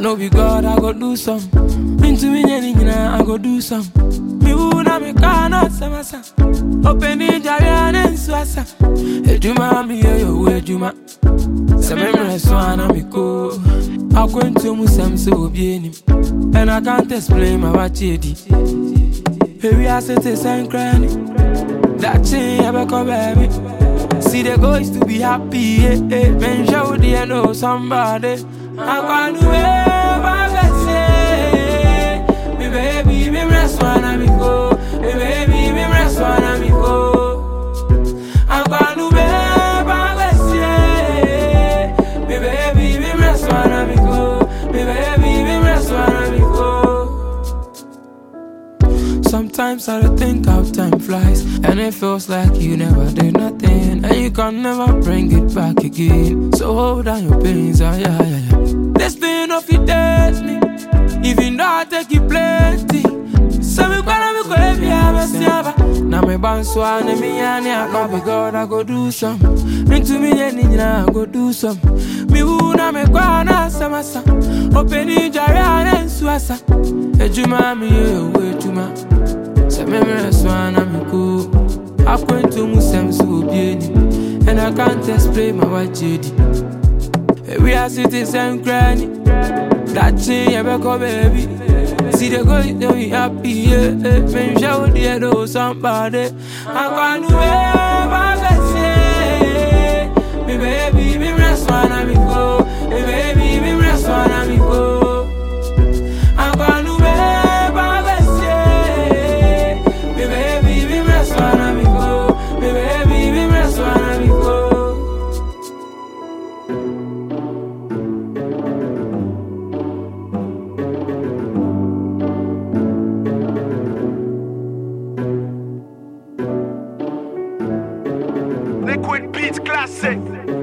know be God, I go do some. Into me, I go do some. Me who na me cannot samasa. Open the Jarian and Swassa. Ejuma, me, yo, Ejuma. Some memories, one, I'm go. I'm going to Musam so bien. And I can't explain my watch. Here we are, set a sign cranny. That chain, ever come baby. See the goals to be happy, yeah, yeah. Men show the know somebody. I'm gonna wear me baby, me rest one me go. Me baby, me rest one me go. I'm gonna wear me baby, me rest one me go. Me baby, me rest one me go. Sometimes I don't think how time flies, and it feels like you never did nothing, and you can never bring it back again. So hold on your pains, oh yeah, yeah, yeah. This pain of it deads me, even though I take it plenty. So me gonna be baby, I'm a siaba. Now me bounce one and me and I go be God, I go do some. Into me and I go do some. Me who na me gonna samasa. Open the Jarian and Swassa. Ejuma me Ejuma. Some memories one I'm go. I'm going to Musam so bien, and I can't explain my white JD. We are citizens granny. That chain ever come baby. See the girl you be happy, yeah. Men show the know somebody. I'm gonna wear me baby, me rest one me go. Me baby, me rest one me go. I'm gonna wear me baby, me rest one me go. Me baby, me rest one me go. Liquid Beats Classic.